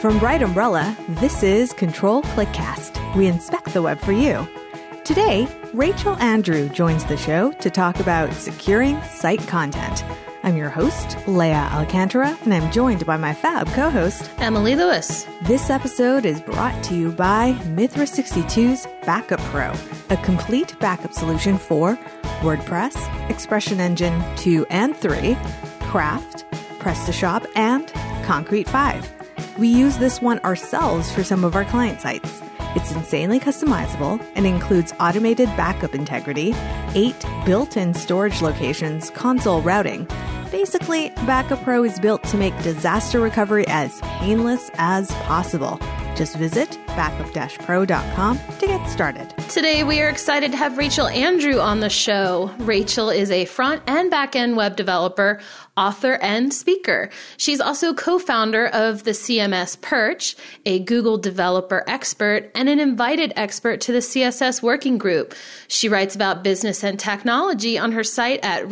From Bright Umbrella, this is Control Clickcast. We inspect the web for you. Today, Rachel Andrew joins the show to talk about securing site content. I'm your host, Leah Alcantara, and I'm joined by my fab co-host, Emily Lewis. This episode is brought to you by Mithra 62's Backup Pro, a complete backup solution for WordPress, Expression Engine 2 and 3, Craft, PrestaShop, and Concrete 5. We use this one ourselves for some of our client sites. It's insanely customizable and includes automated backup integrity, 8 built-in storage locations, console routing. Basically, Backup Pro is built to make disaster recovery as painless as possible. Just visit backup-pro.com to get started. Today, we are excited to have Rachel Andrew on the show. Rachel is a front and back-end web developer, author, and speaker. She's also co-founder of the CMS Perch, a Google developer expert, and an invited expert to the CSS working group. She writes about business and technology on her site at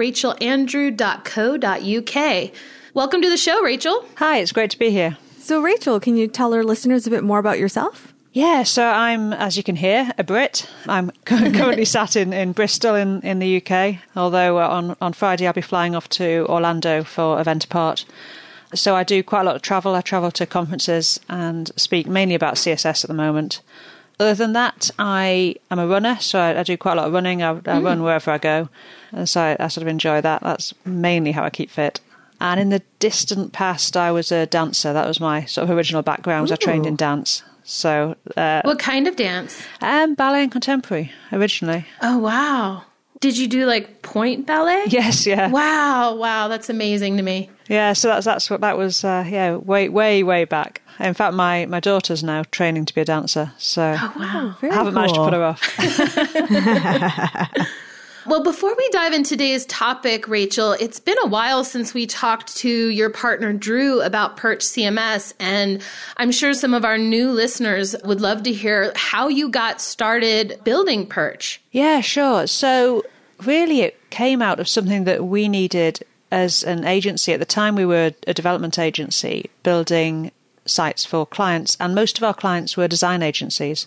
rachelandrew.co.uk. Welcome to the show, Rachel. Hi, it's great to be here. So, Rachel, can you tell our listeners a bit more about yourself? Yeah, so I'm, as you can hear, a Brit. I'm currently sat in Bristol in the UK, although on Friday I'll be flying off to Orlando for Event Apart. So I do quite a lot of travel. I travel to conferences and speak mainly about CSS at the moment. Other than that, I am a runner, so I do quite a lot of running. I run wherever I go, and so I sort of enjoy that. That's mainly how I keep fit. And in the distant past, I was a dancer. That was my sort of original background. Was I trained in dance. So, what kind of dance? Ballet and contemporary originally. Oh, wow. Did you do like point ballet? Yes, yeah. Wow, that's amazing to me. Yeah, so that's what that was. Way back. In fact, my daughter's now training to be a dancer. So, wow, I haven't managed to put her off. Well, before we dive into today's topic, Rachel, it's been a while since we talked to your partner, Drew, about Perch CMS, and I'm sure some of our new listeners would love to hear how you got started building Perch. Yeah, sure. So really it came out of something that we needed as an agency. At the time, we were a development agency building sites for clients, and most of our clients were design agencies.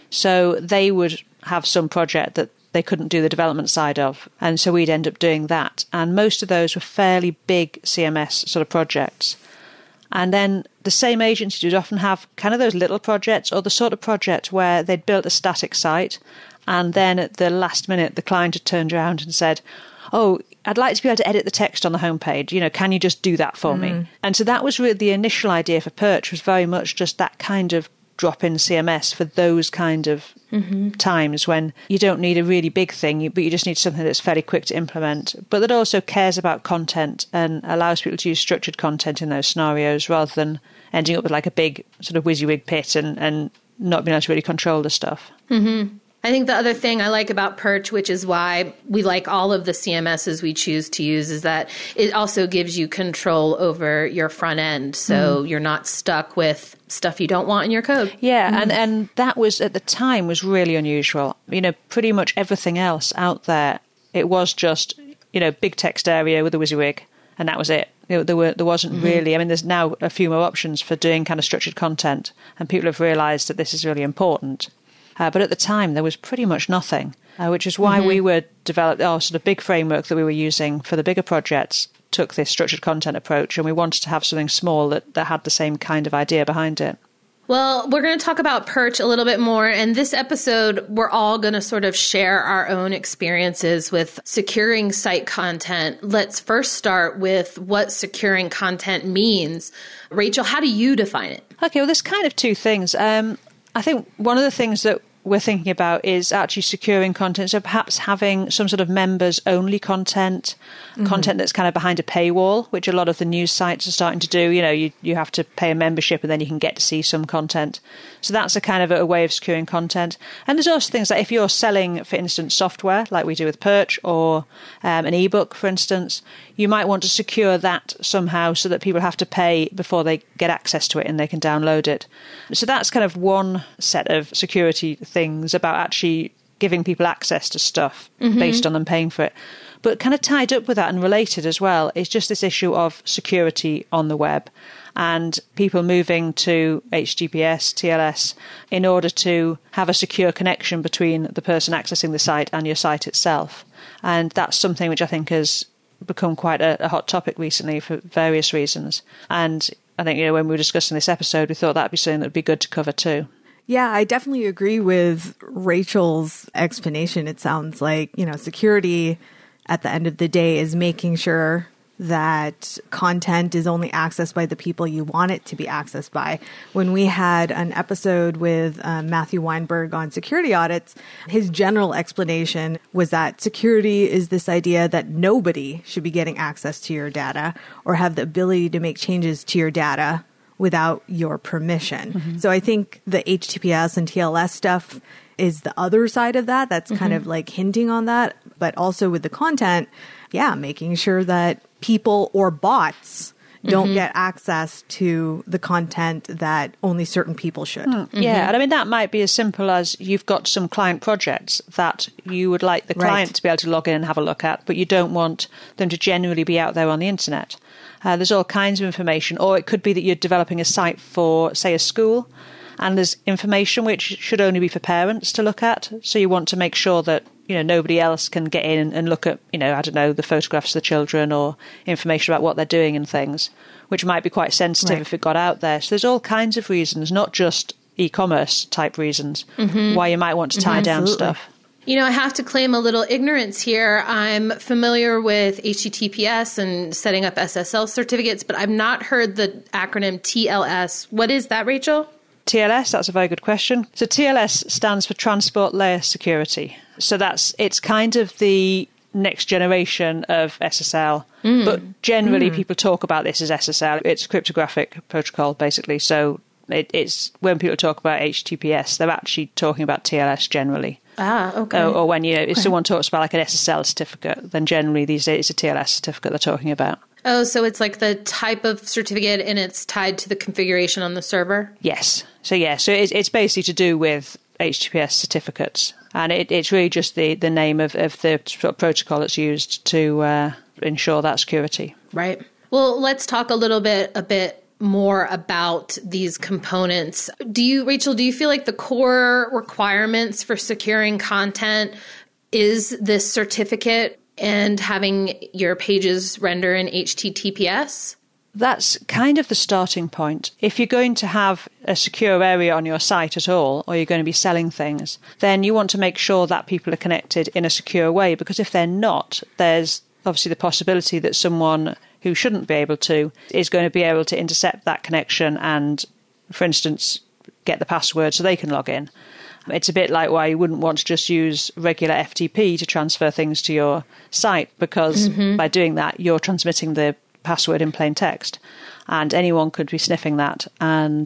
So they would have some project that they couldn't do the development side of. And so we'd end up doing that. And most of those were fairly big CMS sort of projects. And then the same agencies would often have kind of those little projects or the sort of project where they'd built a static site. And then at the last minute, the client had turned around and said, oh, I'd like to be able to edit the text on the homepage. You know, can you just do that for me? And so that was really the initial idea for Perch, was very much just that kind of drop-in CMS for those kind of times when you don't need a really big thing, but you just need something that's fairly quick to implement, but that also cares about content and allows people to use structured content in those scenarios rather than ending up with like a big sort of WYSIWYG pit and not being able to really control the stuff. Mm-hmm. I think the other thing I like about Perch, which is why we like all of the CMSs we choose to use, is that it also gives you control over your front end. So you're not stuck with stuff you don't want in your code. Yeah, and that was, at the time, was really unusual. You know, pretty much everything else out there, it was just, you know, big text area with a WYSIWYG, and that was it. There wasn't really, I mean, there's now a few more options for doing kind of structured content, and people have realised that this is really important. But at the time, there was pretty much nothing, which is why we were developed our sort of big framework that we were using for the bigger projects took this structured content approach, and we wanted to have something small that had the same kind of idea behind it. Well, we're going to talk about Perch a little bit more. And this episode, we're all going to sort of share our own experiences with securing site content. Let's first start with what securing content means. Rachel, how do you define it? Okay, well, there's kind of two things. I think one of the things that we're thinking about is actually securing content. So perhaps having some sort of members only content that's kind of behind a paywall, which a lot of the news sites are starting to do. You know, you have to pay a membership and then you can get to see some content. So that's a kind of a way of securing content. And there's also things like if you're selling, for instance, software like we do with Perch, or an ebook, for instance, you might want to secure that somehow so that people have to pay before they get access to it and they can download it. So that's kind of one set of security things about actually giving people access to stuff based on them paying for it. But kind of tied up with that and related as well is just this issue of security on the web and people moving to HTTPS, TLS, in order to have a secure connection between the person accessing the site and your site itself. And that's something which I think has become quite a hot topic recently for various reasons. And I think, when we were discussing this episode, we thought that'd be something that would be good to cover too. Yeah, I definitely agree with Rachel's explanation. It sounds like, security at the end of the day is making sure that content is only accessed by the people you want it to be accessed by. When we had an episode with Matthew Weinberg on security audits, his general explanation was that security is this idea that nobody should be getting access to your data or have the ability to make changes to your data without your permission. Mm-hmm. So I think the HTTPS and TLS stuff is the other side of that. That's kind of like hinting on that. But also with the content, making sure that people or bots don't get access to the content that only certain people should. Yeah, and I mean, that might be as simple as you've got some client projects that you would like the client to be able to log in and have a look at, but you don't want them to generally be out there on the internet. There's all kinds of information, or it could be that you're developing a site for, say, a school, and there's information which should only be for parents to look at. So you want to make sure that, nobody else can get in and look at, the photographs of the children or information about what they're doing and things, which might be quite sensitive if it got out there. So there's all kinds of reasons, not just e-commerce type reasons, why you might want to tie down stuff. I have to claim a little ignorance here. I'm familiar with HTTPS and setting up SSL certificates, but I've not heard the acronym TLS. What is that, Rachel? TLS, that's a very good question. So TLS stands for Transport Layer Security. So it's kind of the next generation of SSL, but generally people talk about this as SSL. It's a cryptographic protocol, basically. So it's when people talk about HTTPS, they're actually talking about TLS generally. Ah, okay. Or when, if someone talks about like an SSL certificate, then generally these days it's a TLS certificate they're talking about. Oh, so it's like the type of certificate and it's tied to the configuration on the server? Yes. So it's basically to do with HTTPS certificates. And it's really just the name of the sort of protocol that's used to ensure that security. Right. Well, let's talk a bit more about these components. Rachel, do you feel like the core requirements for securing content is this certificate and having your pages render in HTTPS? That's kind of the starting point. If you're going to have a secure area on your site at all, or you're going to be selling things, then you want to make sure that people are connected in a secure way, because if they're not, there's obviously the possibility that someone who shouldn't be able to is going to be able to intercept that connection and, for instance, get the password so they can log in. It's a bit like why you wouldn't want to just use regular FTP to transfer things to your site, because by doing that, you're transmitting the password in plain text, and anyone could be sniffing that and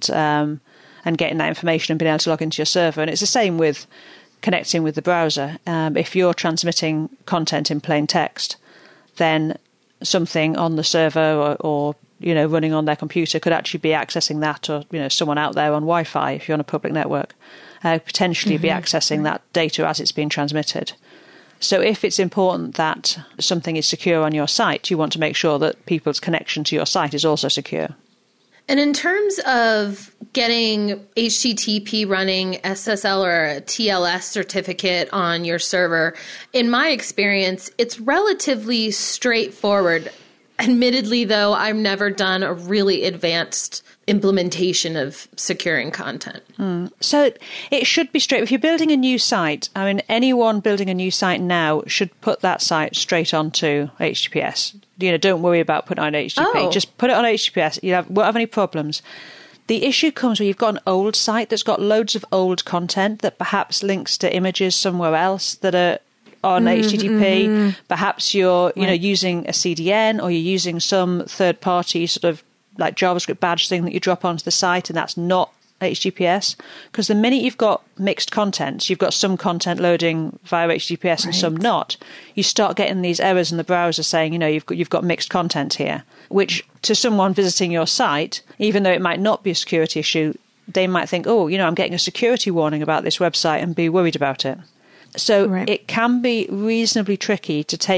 getting that information and being able to log into your server. And it's the same with connecting with the browser. If you're transmitting content in plain text, then something on the server or running on their computer could actually be accessing that, or someone out there on Wi-Fi, if you're on a public network, potentially be accessing that data as it's being transmitted. So if it's important that something is secure on your site, you want to make sure that people's connection to your site is also secure. And in terms of getting HTTP running SSL or a TLS certificate on your server, in my experience, it's relatively straightforward. Admittedly, though, I've never done a really advanced implementation of securing content. So it should be straight. If you're building a new site, I mean, anyone building a new site now should put that site straight onto HTTPS. Don't worry about putting it on HTTP. Just put it on HTTPS. You won't have any problems. The issue comes when you've got an old site that's got loads of old content that perhaps links to images somewhere else that are on HTTP. Perhaps you're using a CDN, or you're using some third-party sort of like JavaScript badge thing that you drop onto the site, and that's not HTTPS. Because the minute you've got mixed content, you've got some content loading via HTTPS and some not, you start getting these errors in the browser saying, you've got mixed content here, which to someone visiting your site, even though it might not be a security issue, they might think, I'm getting a security warning about this website and be worried about it. So it can be reasonably tricky to take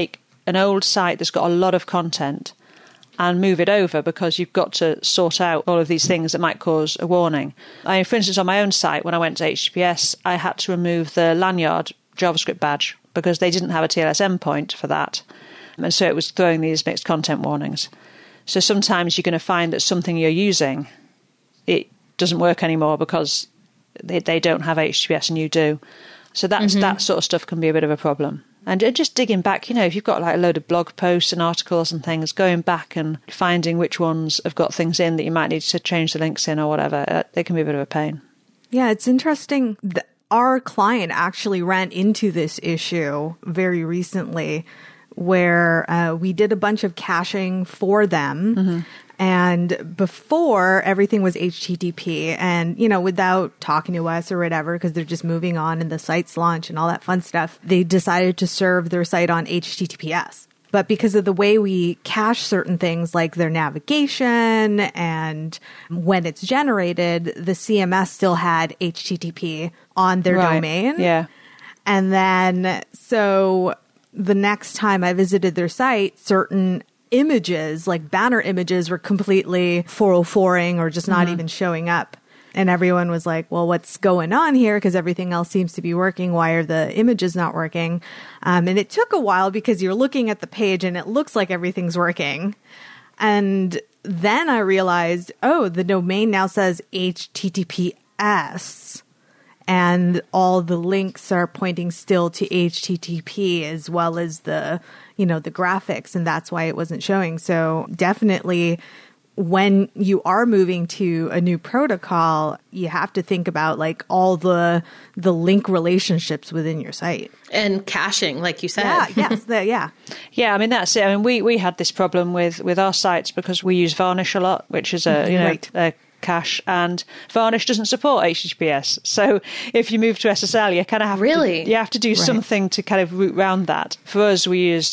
an old site that's got a lot of content and move it over, because you've got to sort out all of these things that might cause a warning. For instance, on my own site, when I went to HTTPS, I had to remove the lanyard JavaScript badge because they didn't have a TLS endpoint for that. And so it was throwing these mixed content warnings. So sometimes you're going to find that something you're using, it doesn't work anymore because they don't have HTTPS and you do. So that sort of stuff can be a bit of a problem. And just digging back, if you've got like a load of blog posts and articles and things, going back and finding which ones have got things in that you might need to change the links in or whatever, they can be a bit of a pain. Yeah, it's interesting. Our client actually ran into this issue very recently where we did a bunch of caching for them. Mm-hmm. And before, everything was HTTP, and, without talking to us or whatever, because they're just moving on and the site's launch and all that fun stuff, they decided to serve their site on HTTPS. But because of the way we cache certain things like their navigation and when it's generated, the CMS still had HTTP on their domain. Yeah. And then, so the next time I visited their site, certain images, like banner images, were completely 404ing or just not even showing up. And everyone was like, well, what's going on here? Because everything else seems to be working. Why are the images not working? And it took a while because you're looking at the page and it looks like everything's working. And then I realized, the domain now says HTTPS. And all the links are pointing still to HTTP as well as the graphics. And that's why it wasn't showing. So definitely when you are moving to a new protocol, you have to think about like all the link relationships within your site. And caching, like you said. Yeah. Yeah, I mean, that's it. I mean, we had this problem with our sites because we use Varnish a lot, which is a cache, and Varnish doesn't support HTTPS. So if you move to SSL, you kind of have to do something to kind of route around that. For us, we used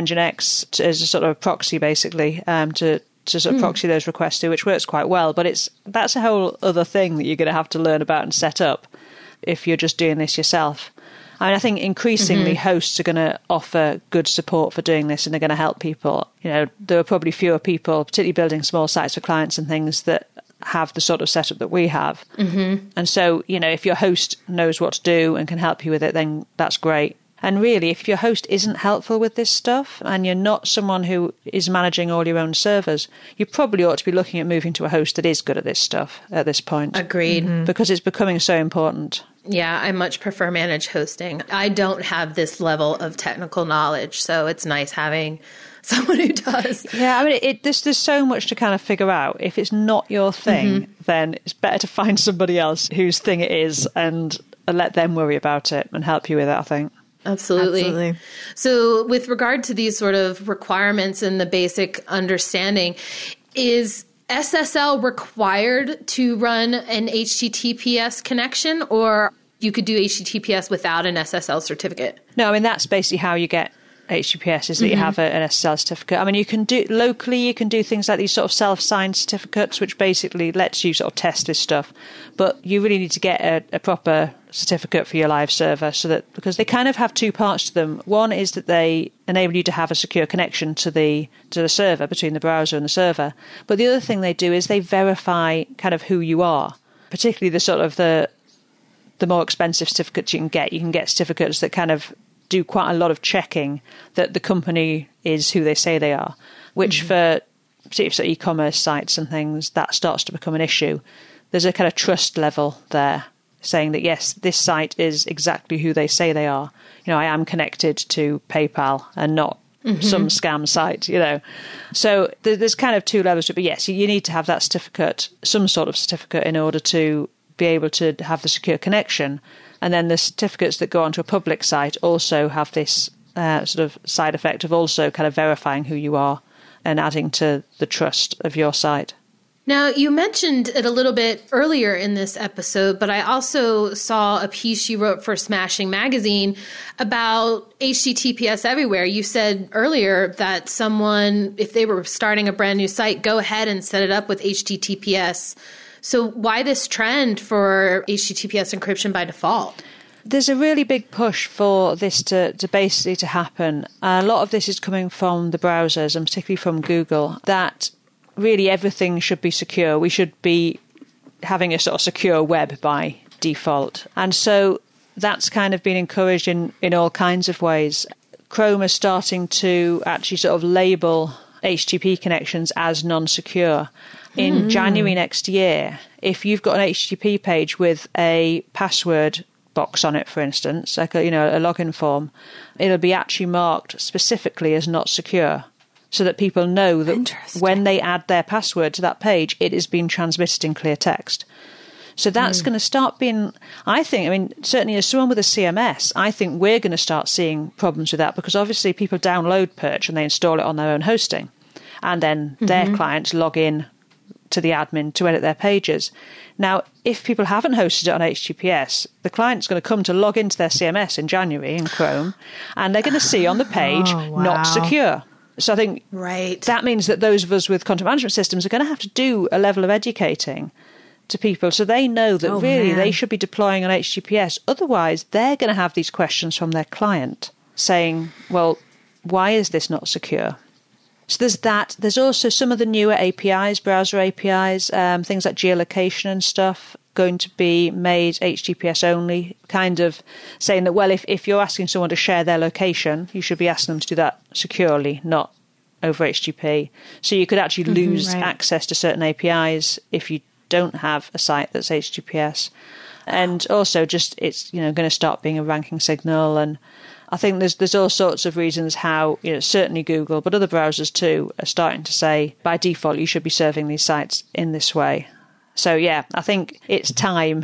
Nginx as a sort of proxy, basically, to sort of proxy those requests to, which works quite well. But that's a whole other thing that you're going to have to learn about and set up if you're just doing this yourself. I mean, I think increasingly hosts are going to offer good support for doing this, and they're going to help people. There are probably fewer people, particularly building small sites for clients and things, that have the sort of setup that we have. Mm-hmm. And so, if your host knows what to do and can help you with it, then that's great. And really, if your host isn't helpful with this stuff and you're not someone who is managing all your own servers, you probably ought to be looking at moving to a host that is good at this stuff at this point. Agreed. Mm-hmm. Because it's becoming so important. Yeah, I much prefer managed hosting. I don't have this level of technical knowledge, so it's nice having someone who does. Yeah, I mean, there's so much to kind of figure out. If it's not your thing, then it's better to find somebody else whose thing it is and let them worry about it and help you with it, I think. Absolutely. So with regard to these sort of requirements and the basic understanding, is SSL required to run an HTTPS connection, or you could do HTTPS without an SSL certificate? No, I mean, that's basically how you get HTTPS, is that you have an SSL certificate. I mean, you can do things like these sort of self-signed certificates, which basically lets you sort of test this stuff. But you really need to get a proper certificate for your live server, because they kind of have two parts to them. One is that they enable you to have a secure connection to the server, between the browser and the server. But the other thing they do is they verify kind of who you are, particularly the sort of the more expensive certificates you can get. You can get certificates that kind of do quite a lot of checking that the company is who they say they are, which for particularly for e-commerce sites and things, that starts to become an issue. There's a kind of trust level there, saying that, yes, this site is exactly who they say they are. I am connected to PayPal and not some scam site, So there's kind of two levels to it. But yes, you need to have that certificate, some sort of certificate, in order to be able to have the secure connection. And then the certificates that go onto a public site also have this sort of side effect of also kind of verifying who you are and adding to the trust of your site. Now, you mentioned it a little bit earlier in this episode, but I also saw a piece you wrote for Smashing Magazine about HTTPS everywhere. You said earlier that someone, if they were starting a brand new site, go ahead and set it up with HTTPS. So why this trend for HTTPS encryption by default? There's a really big push for this to basically to happen. A lot of this is coming from the browsers, and particularly from Google, that really everything should be secure. We should be having a sort of secure web by default. And so that's kind of been encouraged in all kinds of ways. Chrome is starting to actually sort of label HTTP connections as non-secure. In January next year, if you've got an HTTP page with a password box on it, for instance, like a login form, it'll be actually marked specifically as not secure, so that people know that when they add their password to that page, it is being transmitted in clear text. So that's going to start being, certainly as someone with a CMS, I think we're going to start seeing problems with that, because obviously people download Perch and they install it on their own hosting, and then their clients log in to the admin to edit their pages. Now, if people haven't hosted it on HTTPS, the client's going to come to log into their CMS in January in Chrome, and they're going to see on the page, not secure. So I think that means that those of us with content management systems are going to have to do a level of educating to people, so they know that they should be deploying on HTTPS. Otherwise, they're going to have these questions from their client saying, well, why is this not secure? So there's that. There's also some of the newer APIs, browser APIs, things like geolocation and stuff, going to be made HTTPS only, kind of saying that, well, if you're asking someone to share their location, you should be asking them to do that securely, not over HTTP. So you could actually lose access to certain APIs if you don't have a site that's HTTPS. And also just it's going to start being a ranking signal. And I think there's all sorts of reasons how certainly Google, but other browsers too, are starting to say by default you should be serving these sites in this way. So yeah, I think it's time.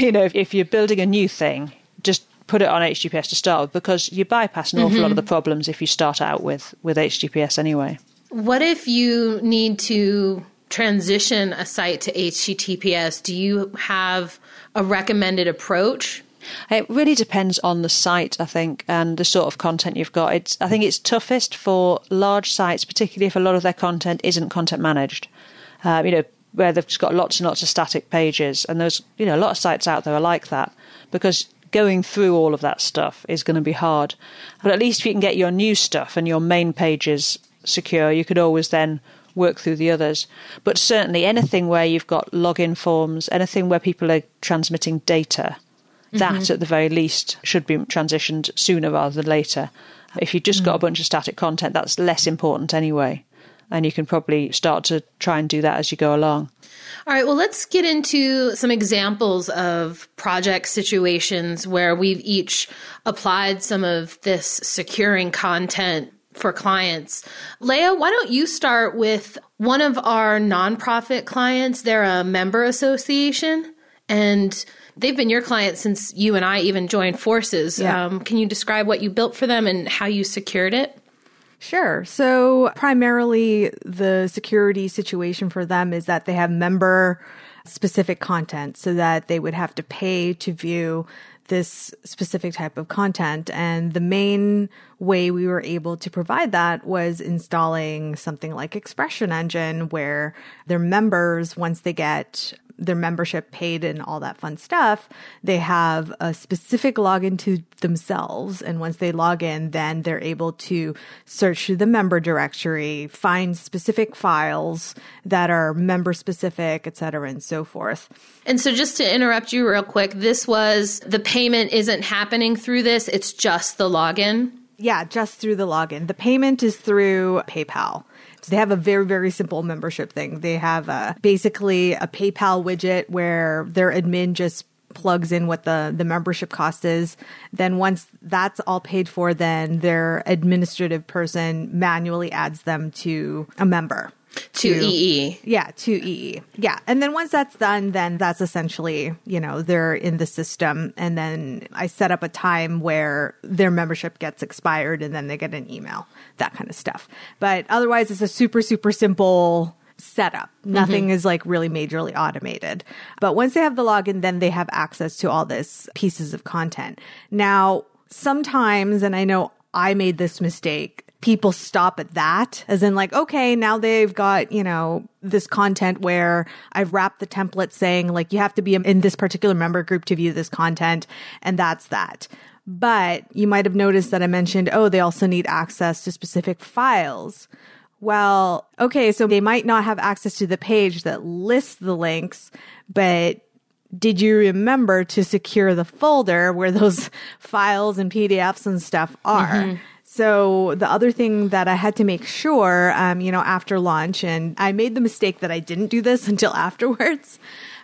If you're building a new thing, just put it on HTTPS to start with, because you bypass an awful lot of the problems if you start out with HTTPS anyway. What if you need to transition a site to HTTPS? Do you have a recommended approach? It really depends on the site, I think, and the sort of content you've got. I think it's toughest for large sites, particularly if a lot of their content isn't content managed. Where they've just got lots and lots of static pages, and there's a lot of sites out there are like that, because going through all of that stuff is going to be hard. But at least if you can get your new stuff and your main pages secure, you could always then work through the others. But certainly anything where you've got login forms, anything where people are transmitting data, that at the very least should be transitioned sooner rather than later. If you've just got a bunch of static content, that's less important anyway. And you can probably start to try and do that as you go along. All right, well, let's get into some examples of project situations where we've each applied some of this securing content for clients. Leah, why don't you start with one of our nonprofit clients? They're a member association, and they've been your client since you and I even joined forces. Yeah. Can you describe what you built for them and how you secured it? Sure. So primarily the security situation for them is that they have member specific content, so that they would have to pay to view this specific type of content. And the main way we were able to provide that was installing something like Expression Engine, where their members, once they get their membership paid and all that fun stuff, they have a specific login to themselves. And once they log in, then they're able to search through the member directory, find specific files that are member specific, et cetera, and so forth. And so just to interrupt you real quick, this was the payment isn't happening through this. It's just the login. Yeah, just through the login. The payment is through PayPal. So they have a very, very simple membership thing. They have basically a PayPal widget where their admin just plugs in what the membership cost is. Then once that's all paid for, then their administrative person manually adds them to a member. To EE. Yeah, to EE. Yeah. And then once that's done, then that's essentially, they're in the system. And then I set up a time where their membership gets expired and then they get an email, that kind of stuff. But otherwise, it's a super, super simple setup. Nothing is like really majorly automated. But once they have the login, then they have access to all this pieces of content. Now, sometimes, and I know I made this mistake, people stop at that, as in like, okay, now they've got, you know, this content where I've wrapped the template saying like, you have to be in this particular member group to view this content. And that's that. But you might have noticed that I mentioned, oh, they also need access to specific files. Well, okay, so they might not have access to the page that lists the links, but did you remember to secure the folder where those files and PDFs and stuff are? Mm-hmm. So the other thing that I had to make sure, you know, after launch, and I made the mistake that I didn't do this until afterwards,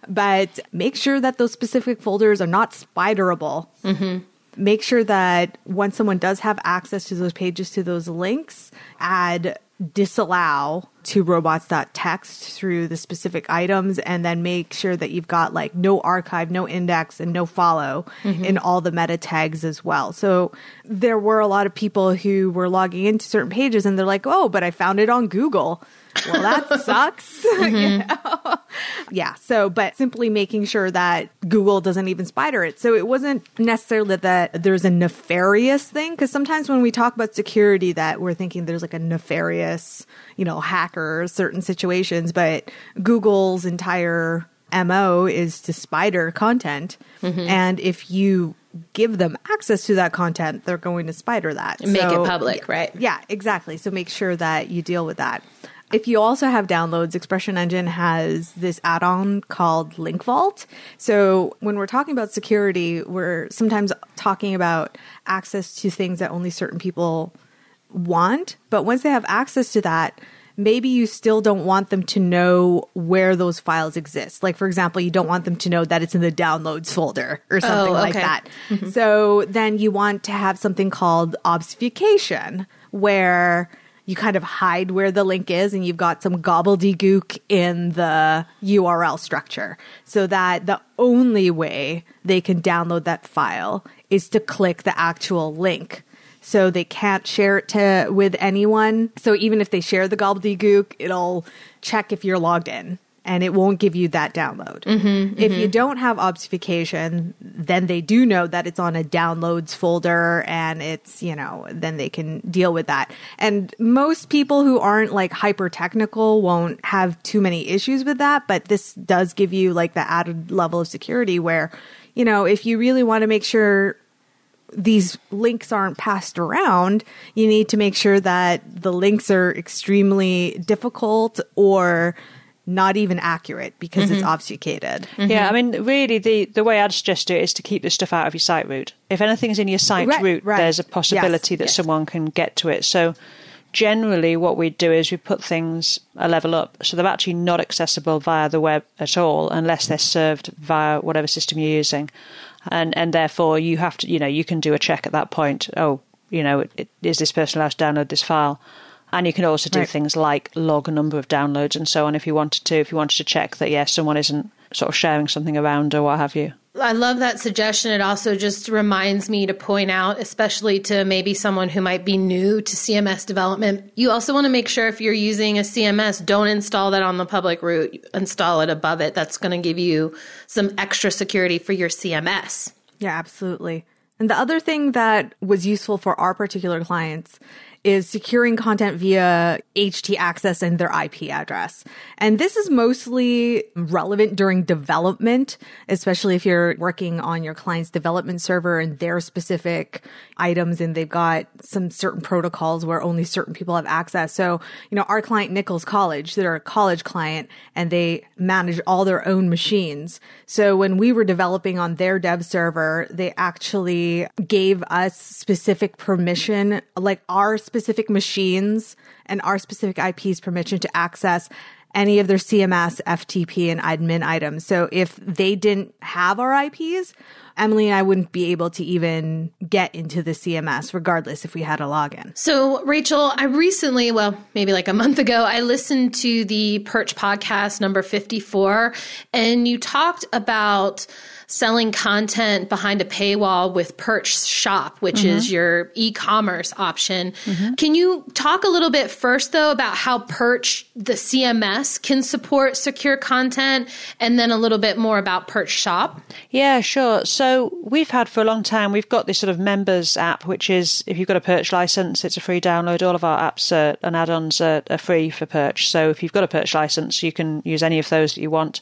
but make sure that those specific folders are not spiderable. Mm-hmm. Make sure that when someone does have access to those pages, to those links, add disallow to robots.txt through the specific items, and then make sure that you've got like no archive, no index, and no follow in all the meta tags as well. So there were a lot of people who were logging into certain pages and they're like, oh, but I found it on Google. Well, that sucks. You know? Yeah. So, but simply making sure that Google doesn't even spider it. So it wasn't necessarily that there's a nefarious thing, because sometimes when we talk about security, that we're thinking there's like a nefarious, you know, hacker, certain situations, but Google's entire MO is to spider content. And if you give them access to that content, they're going to spider that. And make it public, right? Yeah, exactly. So make sure that you deal with that. If you also have downloads, Expression Engine has this add-on called Link Vault. So when we're talking about security, we're sometimes talking about access to things that only certain people want. But once they have access to that, maybe you still don't want them to know where those files exist. Like, for example, you don't want them to know that it's in the downloads folder or something like that. So then you want to have something called obfuscation, where you kind of hide where the link is and you've got some gobbledygook in the URL structure, so that the only way they can download that file is to click the actual link. So they can't share it with anyone. So even if they share the gobbledygook, it'll check if you're logged in and it won't give you that download. If you don't have obfuscation, then they do know that it's on a downloads folder and it's, you know, then they can deal with that. And most people who aren't like hyper technical won't have too many issues with that. But this does give you like the added level of security where, you know, if you really want to make sure these links aren't passed around, you need to make sure that the links are extremely difficult or not even accurate because it's obfuscated. Yeah, I mean, really, the way I'd suggest it is to keep this stuff out of your site root. If anything's in your site root, there's a possibility that someone can get to it. So generally what we do is we put things a level up. So they're actually not accessible via the web at all unless they're served via whatever system you're using. And therefore you have to, you know, you can do a check at that point. Oh, you know, is this person allowed to download this file? And you can also do things like log a number of downloads and so on if you wanted to check that, yes, someone isn't sort of sharing something around or what have you. I love that suggestion. It also just reminds me to point out, especially to maybe someone who might be new to CMS development, you also want to make sure if you're using a CMS, don't install that on the public root, install it above it. That's going to give you some extra security for your CMS. Yeah, absolutely. And the other thing that was useful for our particular clients is securing content via HT access and their IP address. And this is mostly relevant during development, especially if you're working on your client's development server and their specific items and they've got some certain protocols where only certain people have access. So, you know, our client Nichols College, they're a college client and they manage all their own machines. So when we were developing on their dev server, they actually gave us specific permission, like our specific machines and our specific IPs permission to access any of their CMS, FTP, and admin items. So if they didn't have our IPs, Emily and I wouldn't be able to even get into the CMS regardless if we had a login. So Rachel, I recently, well, maybe like a month ago, I listened to the Perch podcast number 54, and you talked about selling content behind a paywall with Perch Shop, which is your e-commerce option. Can you talk a little bit first, though, about how Perch, the CMS, CMS can support secure content, and then a little bit more about Perch Shop? Yeah, sure. So we've had for a long time, we've got this sort of members app, which is, if you've got a Perch license, it's a free download. All of our apps and add-ons are free for Perch. So if you've got a Perch license, you can use any of those that you want.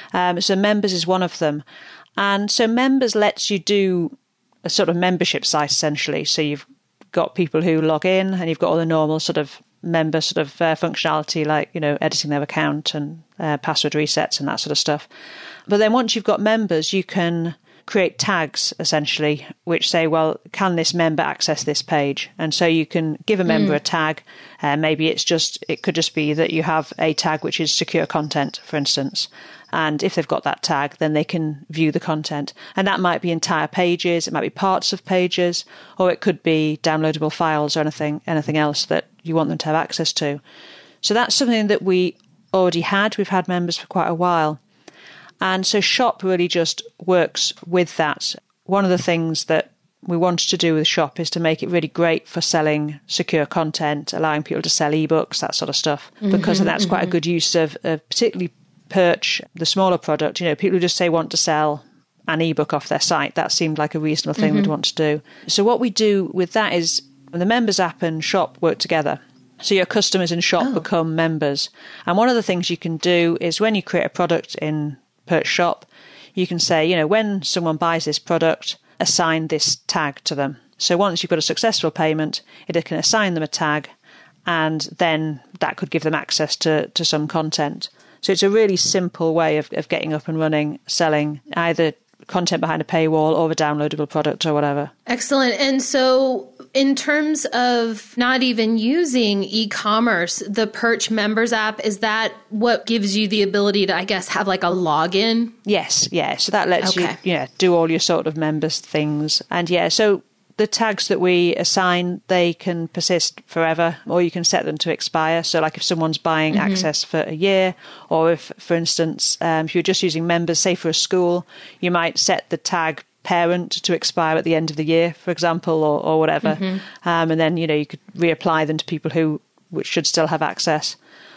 So members is one of them. And so members lets you do a sort of membership site, essentially. So you've got people who log in, and you've got all the normal sort of member sort of functionality, like, editing their account and password resets and that sort of stuff. But then once you've got members, you can create tags, essentially, which say, well, can this member access this page? And so you can give a member a tag. Maybe it could just be that you have a tag which is secure content, for instance. And if they've got that tag, then they can view the content. And that might be entire pages, it might be parts of pages, or it could be downloadable files or anything else that you want them to have access to. So that's something that we already had. We've had members for quite a while. And so Shop really just works with that. One of the things that we wanted to do with Shop is to make it really great for selling secure content, allowing people to sell ebooks, that sort of stuff, because that's quite a good use of particularly Perch, the smaller product. People who just say want to sell an ebook off their site, that seemed like a reasonable thing they'd want to do. So what we do with that is the members app and Shop work together. So your customers in Shop become members. And one of the things you can do is when you create a product in Perch Shop, you can say, when someone buys this product, assign this tag to them. So once you've got a successful payment, it can assign them a tag, and then that could give them access to some content. So it's a really simple way of getting up and running, selling either content behind a paywall or a downloadable product or whatever. Excellent. And so in terms of not even using e-commerce, the Perch Members app, is that what gives you the ability to, I guess, have like a login? Yes. Yeah. So that lets you do all your sort of members things. And so the tags that we assign, they can persist forever, or you can set them to expire. So like if someone's buying access for a year, or if, for instance, if you're just using members, say for a school, you might set the tag parent to expire at the end of the year, for example, or whatever. And then, you could reapply them to people which should still have access.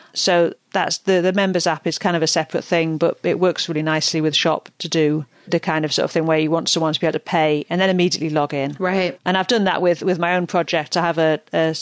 So that's the members app is kind of a separate thing, but it works really nicely with Shop to do the kind of sort of thing where you want someone to be able to pay and then immediately log in. Right. And I've done that with my own project. I have a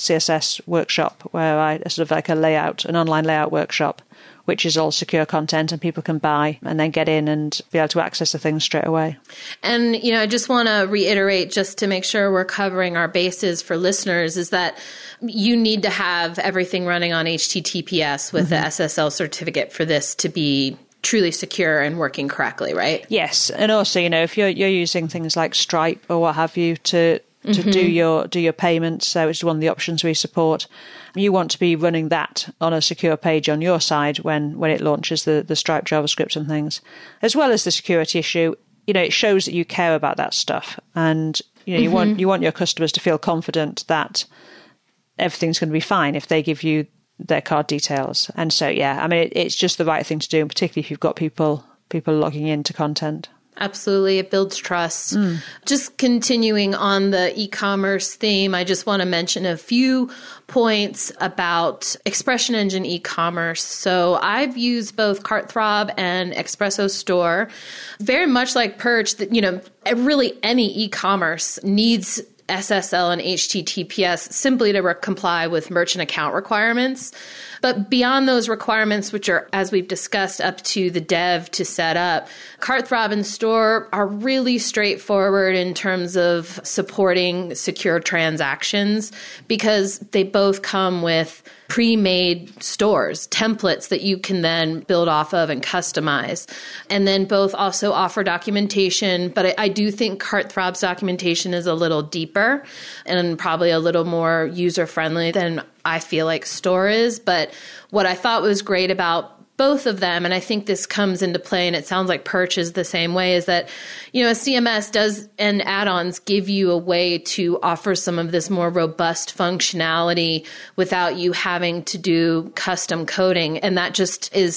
CSS workshop where I sort of like an online layout workshop, which is all secure content and people can buy and then get in and be able to access the things straight away. And, I just want to reiterate, just to make sure we're covering our bases for listeners, is that you need to have everything running on HTTPS with the SSL certificate for this to be truly secure and working correctly, right? Yes. And also, if you're using things like Stripe or what have you to do your payments, so it's one of the options we support, you want to be running that on a secure page on your side when it launches the Stripe JavaScript and things. As well as the security issue, it shows that you care about that stuff, and you want your customers to feel confident that everything's going to be fine if they give you their card details. And so, it's just the right thing to do, and particularly if you've got people logging into content. Absolutely. It builds trust. Just continuing on the e-commerce theme, I just want to mention a few points about Expression Engine e-commerce. So I've used both CartThrob and Espresso Store. Very much like Perch, really any e-commerce needs SSL and HTTPS simply to comply with merchant account requirements. But beyond those requirements, which are, as we've discussed, up to the dev to set up, CartThrob and Store are really straightforward in terms of supporting secure transactions because they both come with pre-made stores, templates that you can then build off of and customize. And then both also offer documentation, but I do think CartThrob's documentation is a little deeper and probably a little more user-friendly than I feel like Store is. But what I thought was great about both of them, and I think this comes into play, and it sounds like Perch is the same way, is that, a CMS does and add-ons give you a way to offer some of this more robust functionality without you having to do custom coding. And that just is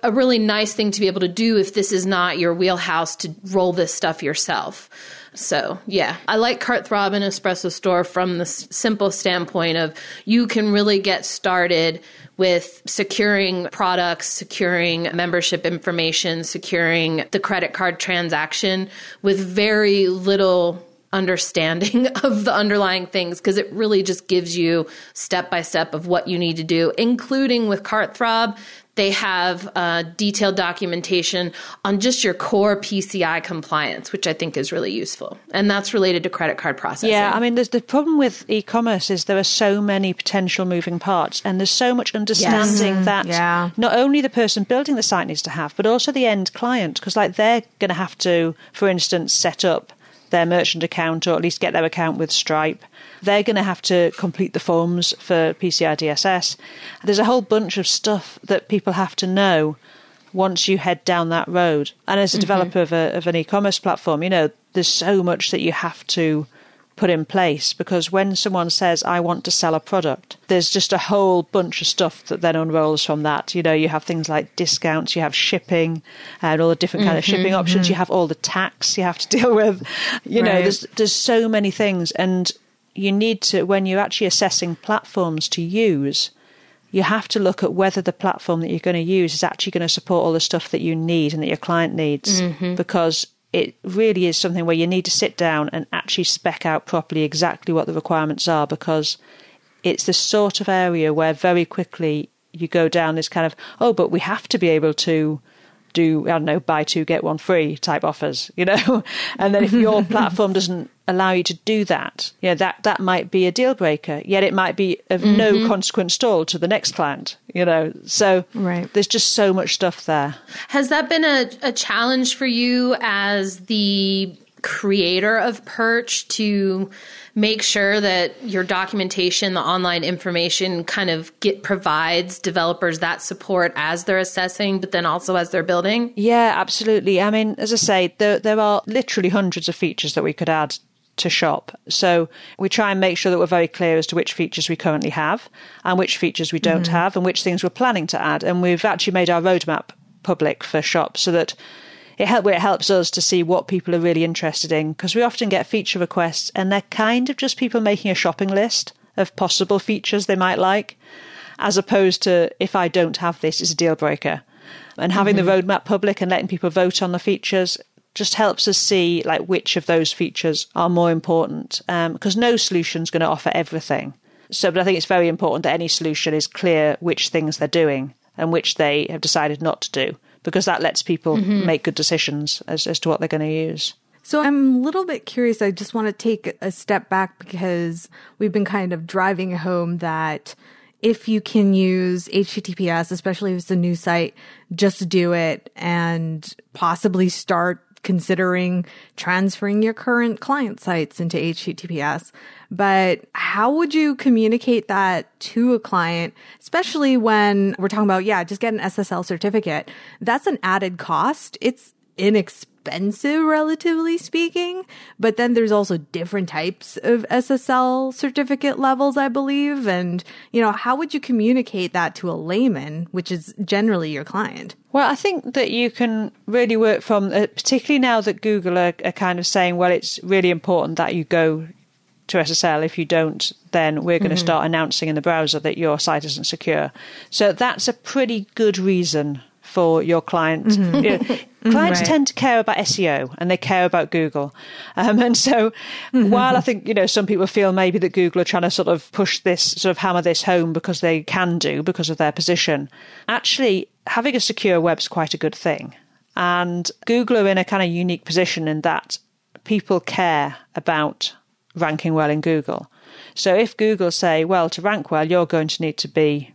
a really nice thing to be able to do if this is not your wheelhouse to roll this stuff yourself. So, yeah, I like Cartthrob and Espresso Store from the simple standpoint of you can really get started with securing products, securing membership information, securing the credit card transaction with very little understanding of the underlying things, because it really just gives you step by step of what you need to do, including with Cartthrob. They have detailed documentation on just your core PCI compliance, which I think is really useful. And that's related to credit card processing. Yeah, I mean, the problem with e-commerce is there are so many potential moving parts, and there's so much understanding that not only the person building the site needs to have, but also the end client, because like they're going to have to, for instance, set up their merchant account, or at least get their account with Stripe. They're going to have to complete the forms for PCI DSS. There's a whole bunch of stuff that people have to know once you head down that road. And as a developer of an e-commerce platform, you know, there's so much that you have to put in place, because when someone says, I want to sell a product, there's just a whole bunch of stuff that then unrolls from that. You know, you have things like discounts, you have shipping and all the different kind of shipping options, you have all the tax you have to deal with. You know, there's so many things, and you need to, when you're actually assessing platforms to use, you have to look at whether the platform that you're going to use is actually going to support all the stuff that you need and that your client needs, because it really is something where you need to sit down and actually spec out properly exactly what the requirements are, because it's the sort of area where very quickly you go down this kind of, oh, but we have to be able to do, I don't know, buy two, get one free type offers, you know? And then if your platform doesn't allow you to do that, you know, that might be a deal breaker, yet it might be of no consequence at all to the next client, you know? So there's just so much stuff there. Has that been a challenge for you as the creator of Perch to make sure that your documentation, the online information kind of provides developers that support as they're assessing, but then also as they're building? Yeah, absolutely. I mean, as I say, there are literally hundreds of features that we could add to Shop. So we try and make sure that we're very clear as to which features we currently have and which features we don't have and which things we're planning to add. And we've actually made our roadmap public for Shop so that it helps us to see what people are really interested in, because we often get feature requests and they're kind of just people making a shopping list of possible features they might like, as opposed to, if I don't have this, it's a deal breaker. And having the roadmap public and letting people vote on the features just helps us see like which of those features are more important, because no solution is going to offer everything. But I think it's very important that any solution is clear which things they're doing and which they have decided not to do, because that lets people make good decisions as to what they're going to use. So I'm a little bit curious. I just want to take a step back, because we've been kind of driving home that if you can use HTTPS, especially if it's a new site, just do it and possibly start considering transferring your current client sites into HTTPS. But how would you communicate that to a client, especially when we're talking about, just get an SSL certificate? That's an added cost. It's inexpensive, relatively speaking. But then there's also different types of SSL certificate levels, I believe. And, how would you communicate that to a layman, which is generally your client? Well, I think that you can really work from, particularly now that Google are kind of saying, well, it's really important that you go to SSL. If you don't, then we're going to start announcing in the browser that your site isn't secure. So that's a pretty good reason for your client. Clients tend to care about SEO and they care about Google. And so while I think, some people feel maybe that Google are trying to sort of push this, sort of hammer this home because they can do, because of their position, actually having a secure web is quite a good thing. And Google are in a kind of unique position in that people care about ranking well in Google. So if Google say, well, to rank well, you're going to need to be,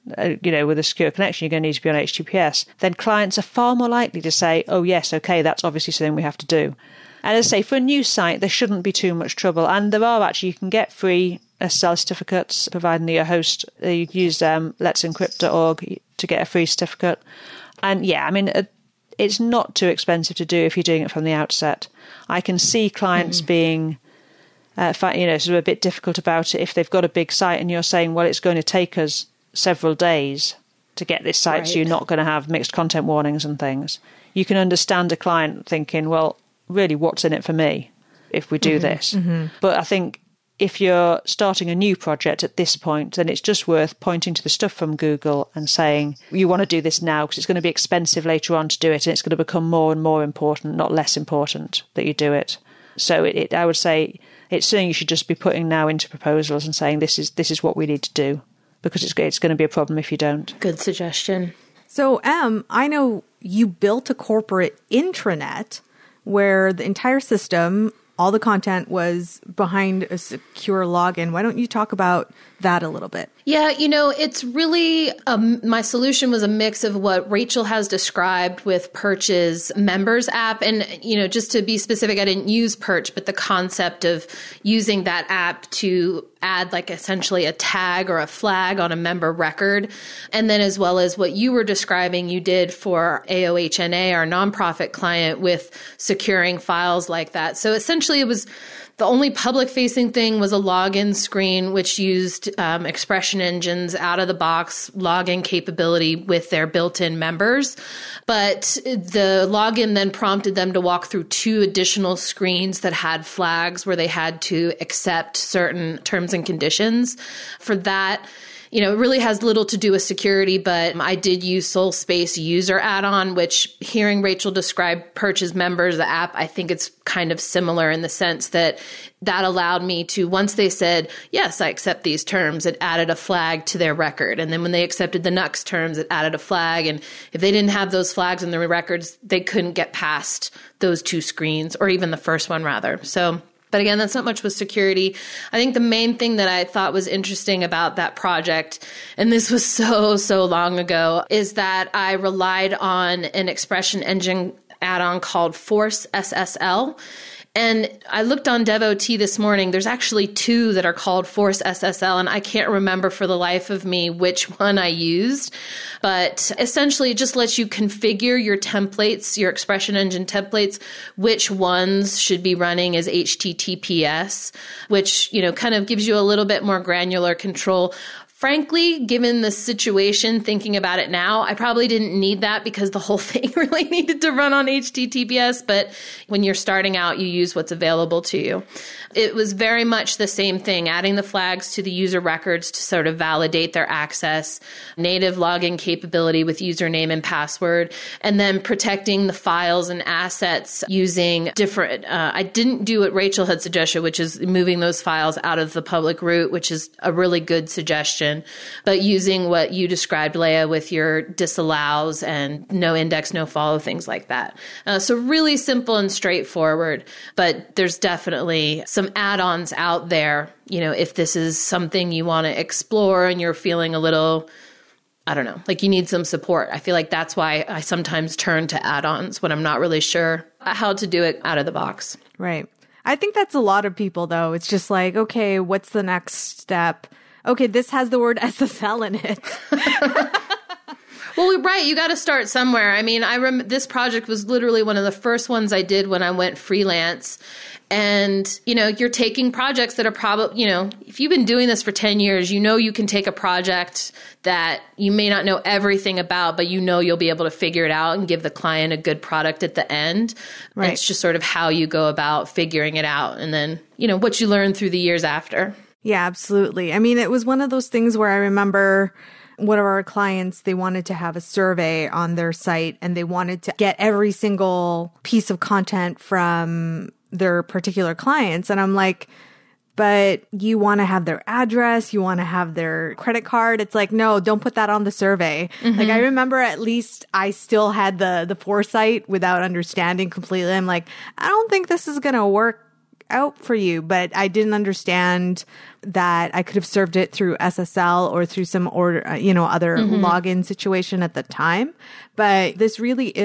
with a secure connection, you're going to need to be on HTTPS, then clients are far more likely to say, oh, yes, okay, that's obviously something we have to do. And as I say, for a new site, there shouldn't be too much trouble. And there are actually, you can get free SSL certificates, providing that your host, you use let'sencrypt.org to get a free certificate. And it's not too expensive to do if you're doing it from the outset. I can see clients being sort of a bit difficult about it if they've got a big site and you're saying, well, it's going to take us several days to get this site so you're not going to have mixed content warnings and things. You can understand a client thinking, well, really, what's in it for me if we do this? But I think if you're starting a new project at this point, then it's just worth pointing to the stuff from Google and saying, you want to do this now because it's going to be expensive later on to do it, and it's going to become more and more important, not less important, that you do it. So I would say it's something you should just be putting now into proposals and saying, this is what we need to do, because it's going to be a problem if you don't. Good suggestion. So, I know you built a corporate intranet where the entire system, all the content was behind a secure login. Why don't you talk about that a little bit? Yeah, it's really, my solution was a mix of what Rachel has described with Perch's members app. And, just to be specific, I didn't use Perch, but the concept of using that app to add like essentially a tag or a flag on a member record. And then as well as what you were describing, you did for AOHNA, our nonprofit client, with securing files like that. So essentially it was the only public facing thing was a login screen, which used Expression Engine's out of the box login capability with their built in members. But the login then prompted them to walk through 2 additional screens that had flags where they had to accept certain terms and conditions. For that, it really has little to do with security, but I did use SolSpace user add-on, which hearing Rachel describe Perch's members, the app, I think it's kind of similar in the sense that allowed me to, once they said, yes, I accept these terms, it added a flag to their record. And then when they accepted the Nux terms, it added a flag. And if they didn't have those flags in their records, they couldn't get past those 2 screens, or even the first one rather. But again, that's not much with security. I think the main thing that I thought was interesting about that project, and this was so long ago, is that I relied on an Expression Engine add-on called Force SSL. And I looked on DevOT this morning. There's actually 2 that are called Force SSL, and I can't remember for the life of me which one I used. But essentially, it just lets you configure your templates, your Expression Engine templates, which ones should be running as HTTPS, which, kind of gives you a little bit more granular control. Frankly, given the situation, thinking about it now, I probably didn't need that because the whole thing really needed to run on HTTPS. But when you're starting out, you use what's available to you. It was very much the same thing, adding the flags to the user records to sort of validate their access, native login capability with username and password, and then protecting the files and assets using different, I didn't do what Rachel had suggested, which is moving those files out of the public root, which is a really good suggestion. But using what you described, Leah, with your disallows and no index, no follow, things like that. So really simple and straightforward, but there's definitely some add-ons out there, if this is something you want to explore and you're feeling a little, I don't know, like you need some support. I feel like that's why I sometimes turn to add-ons when I'm not really sure how to do it out of the box. Right. I think that's a lot of people, though. It's just like, okay, what's the next step? Okay, this has the word SSL in it. Well, right. You got to start somewhere. I mean, this project was literally one of the first ones I did when I went freelance. And, you're taking projects that are probably, if you've been doing this for 10 years, you can take a project that you may not know everything about, but you'll be able to figure it out and give the client a good product at the end. Right. It's just sort of how you go about figuring it out. And then, what you learn through the years after. Yeah, absolutely. I mean, it was one of those things where I remember one of our clients, they wanted to have a survey on their site and they wanted to get every single piece of content from their particular clients. And I'm like, but you want to have their address, you want to have their credit card. It's like, no, don't put that on the survey. Mm-hmm. Like I remember at least I still had the foresight without understanding completely. I'm like, I don't think this is going to work out for you, but I didn't understand that I could have served it through SSL or through some other login situation at the time. But this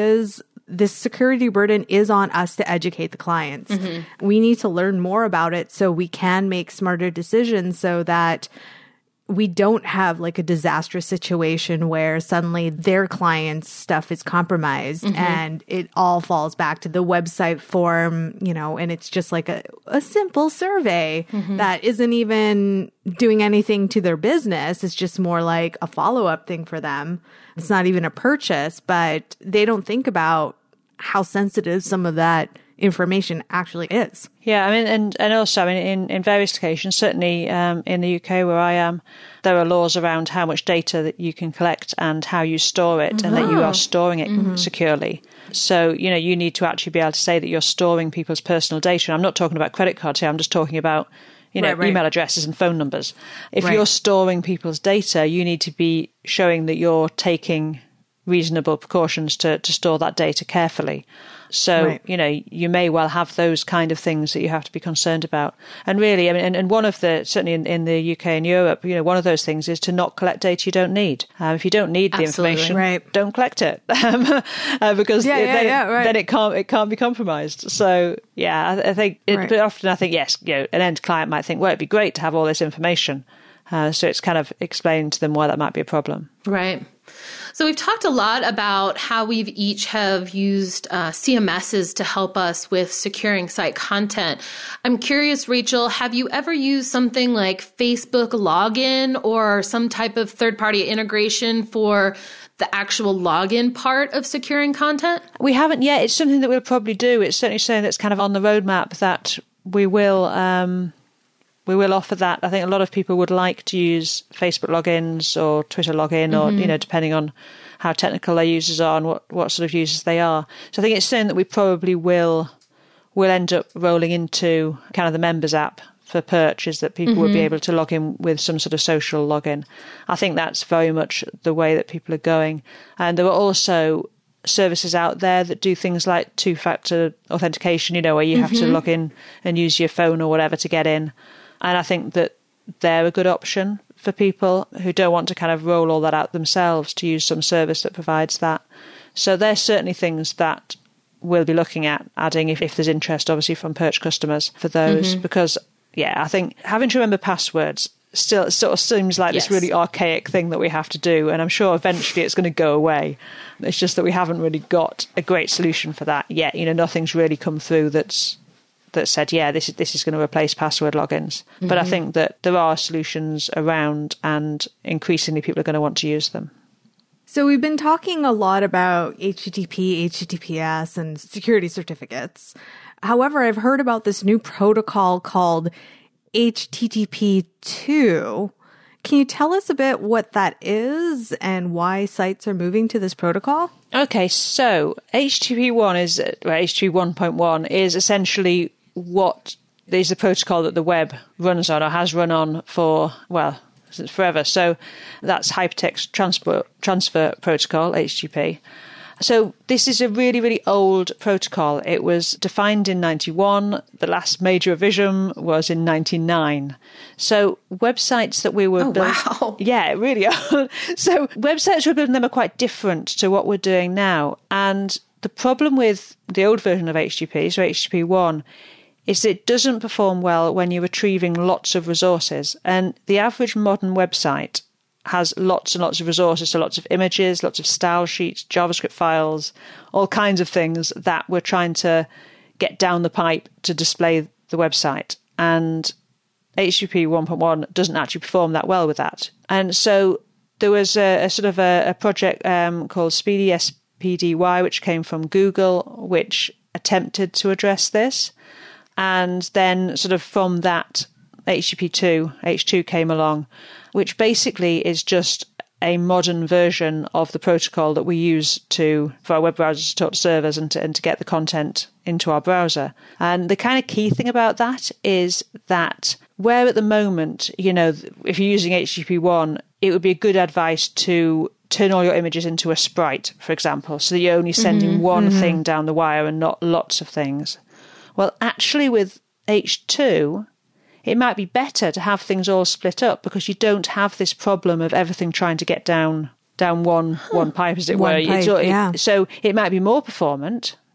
security burden is on us to educate the clients. Mm-hmm. We need to learn more about it so we can make smarter decisions so that we don't have like a disastrous situation where suddenly their client's stuff is compromised and it all falls back to the website form, and it's just like a simple survey that isn't even doing anything to their business. It's just more like a follow-up thing for them. It's not even a purchase, but they don't think about how sensitive some of that information actually is. Yeah, I mean, and also, I mean, in various occasions, certainly in the UK where I am, there are laws around how much data that you can collect and how you store it, and that you are storing it securely. So, you need to actually be able to say that you're storing people's personal data. I'm not talking about credit cards here. I'm just talking about, right. email addresses and phone numbers. If you're storing people's data, you need to be showing that you're taking reasonable precautions to store that data carefully. So, you may well have those kind of things that you have to be concerned about. And really, I mean, and one of the, certainly in the UK and Europe, one of those things is to not collect data you don't need. If you don't need the information, don't collect it. Because then it can't be compromised. So, I think, but often I think, yes, an end client might think, well, it'd be great to have all this information. So it's kind of explained to them why that might be a problem. Right. So we've talked a lot about how we've each have used CMSs to help us with securing site content. I'm curious, Rachel, have you ever used something like Facebook login or some type of third-party integration for the actual login part of securing content? We haven't yet. It's something that we'll probably do. It's certainly something that's kind of on the roadmap that we will offer that. I think a lot of people would like to use Facebook logins or Twitter login or, depending on how technical their users are and what sort of users they are. So I think it's something that we probably will end up rolling into kind of the members app for Perch, is that people will be able to log in with some sort of social login. I think that's very much the way that people are going. And there are also services out there that do things like two-factor authentication, where you have to log in and use your phone or whatever to get in. And I think that they're a good option for people who don't want to kind of roll all that out themselves, to use some service that provides that. So there's certainly things that we'll be looking at adding if there's interest, obviously, from Perch customers for those. Because, I think having to remember passwords still it sort of seems like this really archaic thing that we have to do. And I'm sure eventually it's going to go away. It's just that we haven't really got a great solution for that yet. Nothing's really come through that said, this is going to replace password logins. But I think that there are solutions around, and increasingly people are going to want to use them. So we've been talking a lot about HTTP, HTTPS, and security certificates. However, I've heard about this new protocol called HTTP2. Can you tell us a bit what that is and why sites are moving to this protocol? Okay, so HTTP 1.1 is essentially what is the protocol that the web runs on or has run on for, since forever. So that's Hypertext Transfer Protocol, HTTP. So this is a really, really old protocol. It was defined in 91. The last major revision was in 99. So websites that we were building... Wow. Yeah, really old. So websites we're building them are quite different to what we're doing now. And the problem with the old version of HTTP, so HTTP 1, is that it doesn't perform well when you're retrieving lots of resources. And the average modern website has lots and lots of resources, so lots of images, lots of style sheets, JavaScript files, all kinds of things that we're trying to get down the pipe to display the website. And HTTP 1.1 doesn't actually perform that well with that. And so there was a sort of a project called Speedy SPDY, which came from Google, which attempted to address this. And then sort of from that, H2 came along, which basically is just a modern version of the protocol that we use for our web browsers to talk to servers and to get the content into our browser. And the kind of key thing about that is that where at the moment, if you're using HTTP 1, it would be a good advice to turn all your images into a sprite, for example, so that you're only sending one thing down the wire and not lots of things. Well, actually with H2, it might be better to have things all split up because you don't have this problem of everything trying to get down one pipe, as it were. Pipe, So it might be more performant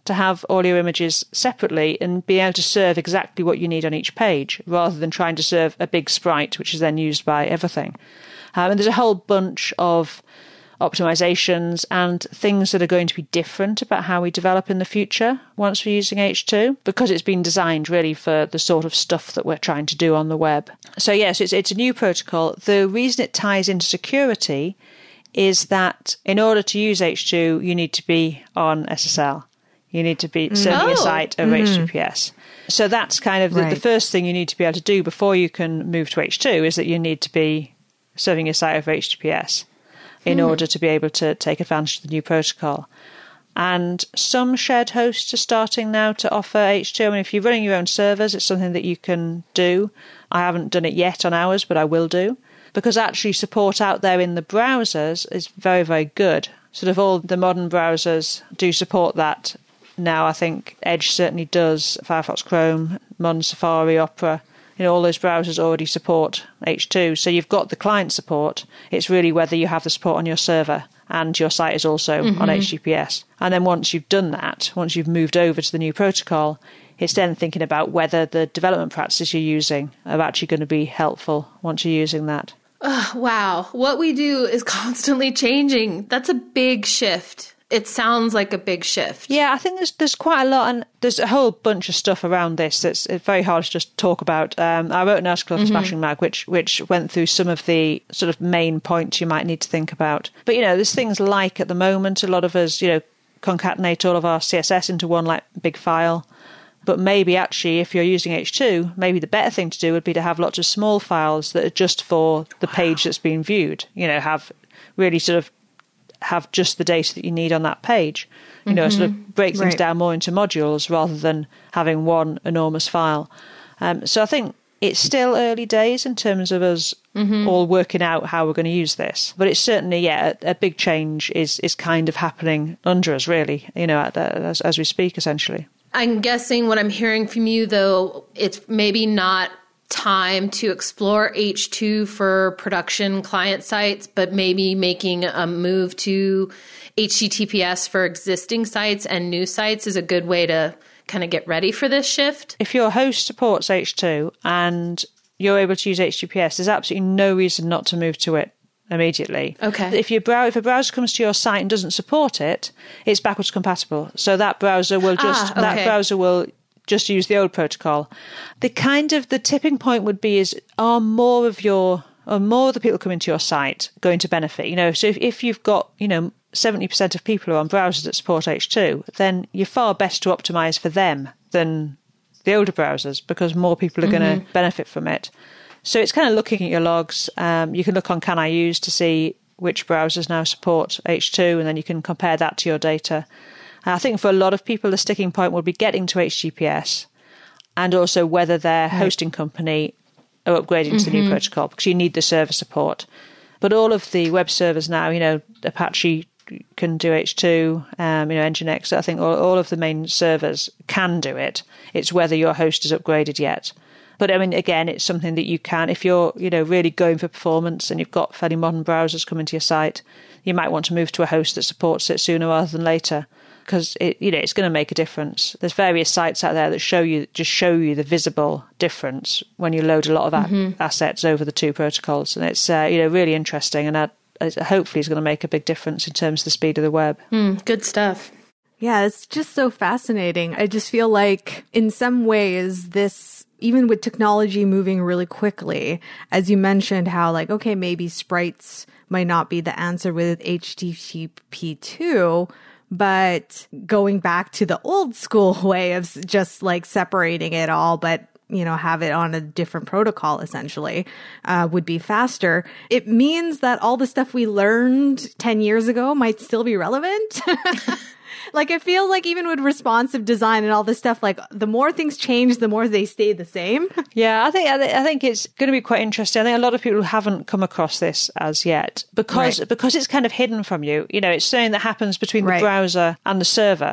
to have all your images separately and be able to serve exactly what you need on each page, rather than trying to serve a big sprite, which is then used by everything. And there's a whole bunch of optimizations and things that are going to be different about how we develop in the future once we're using H2, because it's been designed really for the sort of stuff that we're trying to do on the web. So yes, it's a new protocol. The reason it ties into security is that in order to use H2, you need to be on SSL. You need to be serving a site over HTTPS. So that's kind of the first thing you need to be able to do before you can move to H2, is that you need to be serving your site over HTTPS in order to be able to take advantage of the new protocol. And some shared hosts are starting now to offer H2. I mean, if you're running your own servers, it's something that you can do. I haven't done it yet on ours, but I will do. Because actually support out there in the browsers is very, very good. Sort of all the modern browsers do support that now. I think Edge certainly does, Firefox, Chrome, modern Safari, Opera. All those browsers already support H2. So you've got the client support. It's really whether you have the support on your server and your site is also on HTTPS. And then once you've done that, once you've moved over to the new protocol, it's then thinking about whether the development practices you're using are actually going to be helpful once you're using that. Wow. What we do is constantly changing. That's a big shift. It sounds like a big shift. Yeah, I think there's quite a lot, and there's a whole bunch of stuff around this that's very hard to just talk about. I wrote an article for Smashing Mag which went through some of the sort of main points you might need to think about. But, there's things like, at the moment, a lot of us, concatenate all of our CSS into one like big file. But maybe actually, if you're using H2, maybe the better thing to do would be to have lots of small files that are just for the page that's being viewed. Have really sort of have just the data that you need on that page. Sort of break things down more into modules rather than having one enormous file. So I think it's still early days in terms of us all working out how we're going to use this. But it's certainly, a big change is kind of happening under us, really, as we speak, essentially. I'm guessing what I'm hearing from you, though, it's maybe not time to explore H2 for production client sites, but maybe making a move to HTTPS for existing sites and new sites is a good way to kind of get ready for this shift. If your host supports H2 and you're able to use HTTPS, there's absolutely no reason not to move to it immediately. Okay. If a browser comes to your site and doesn't support it, it's backwards compatible. So that browser will just use the old protocol. The tipping point would be are more of the people coming to your site going to benefit? So if you've got 70% of people are on browsers that support H2, then you're far best to optimize for them than the older browsers, because more people are going to benefit from it. So it's kind of looking at your logs. You can look on Can I Use to see which browsers now support H2, and then you can compare that to your data. I think for a lot of people, the sticking point will be getting to HTTPS, and also whether their hosting company are upgrading to the new protocol, because you need the server support. But all of the web servers now, Apache can do H2, Nginx, I think all of the main servers can do it. It's whether your host is upgraded yet. But I mean, again, it's something that you can, if you're, really going for performance and you've got fairly modern browsers coming to your site, you might want to move to a host that supports it sooner rather than later, because it's going to make a difference. There's various sites out there that show you the visible difference when you load a lot of assets over the two protocols, and it's really interesting, and hopefully is going to make a big difference in terms of the speed of the web. Good stuff. Yeah, it's just so fascinating. I just feel like in some ways this, even with technology moving really quickly, as you mentioned how maybe sprites might not be the answer with HTTP2, but going back to the old school way of just separating it all, but have it on a different protocol essentially, would be faster. It means that all the stuff we learned 10 years ago might still be relevant. It feels like even with responsive design and all this stuff, the more things change, the more they stay the same. Yeah, I think it's going to be quite interesting. I think a lot of people haven't come across this as yet because it's kind of hidden from you. It's something that happens between the browser and the server.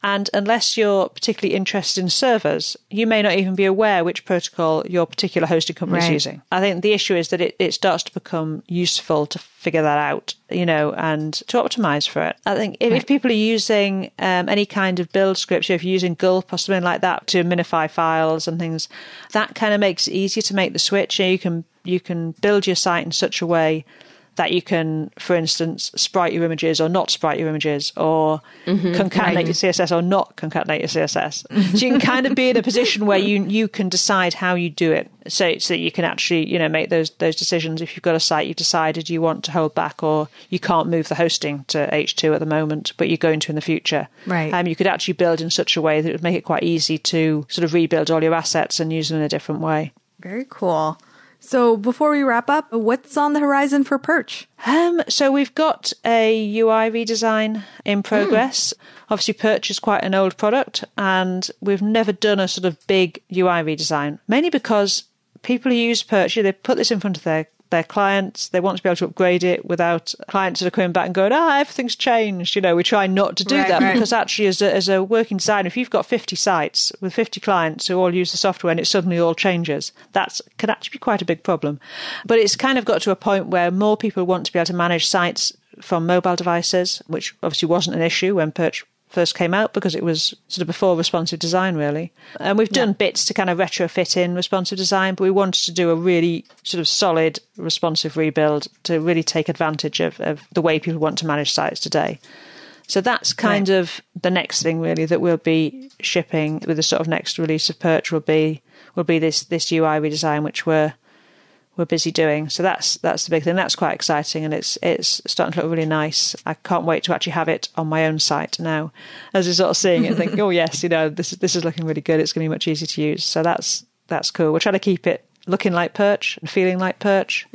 And unless you're particularly interested in servers, you may not even be aware which protocol your particular hosting company is using. I think the issue is that it starts to become useful to figure that out, and to optimize for it. I think if people are using any kind of build scripts, if you're using Gulp or something like that to minify files and things, that kind of makes it easier to make the switch. You can build your site in such a way that you can, for instance, sprite your images or not sprite your images, or concatenate your CSS or not concatenate your CSS. So you can kind of be in a position where you can decide how you do it, so that you can actually, make those decisions. If you've got a site you've decided you want to hold back, or you can't move the hosting to H2 at the moment, but you're going to in the future. Right. You could actually build in such a way that it would make it quite easy to sort of rebuild all your assets and use them in a different way. Very cool. So before we wrap up, what's on the horizon for Perch? So we've got a UI redesign in progress. Obviously, Perch is quite an old product, and we've never done a sort of big UI redesign, mainly because people who use Perch, they put this in front of their clients. They want to be able to upgrade it without clients sort of coming back and going, everything's changed. We try not to do that because actually as a working designer, if you've got 50 sites with 50 clients who all use the software and it suddenly all changes, that can actually be quite a big problem. But it's kind of got to a point where more people want to be able to manage sites from mobile devices, which obviously wasn't an issue when Perch first came out, because it was sort of before responsive design, really. And we've done bits to kind of retrofit in responsive design, but we wanted to do a really sort of solid responsive rebuild to really take advantage of the way people want to manage sites today. So that's kind of the next thing, really, that we'll be shipping with the sort of next release of Perch will be this UI redesign, which we're busy doing. So that's the big thing. That's quite exciting, and it's starting to look really nice. I can't wait to actually have it on my own site now, as you're sort of seeing it and think, oh yes, this is looking really good. It's going to be much easier to use. So that's cool. We're trying to keep it looking like Perch and feeling like Perch,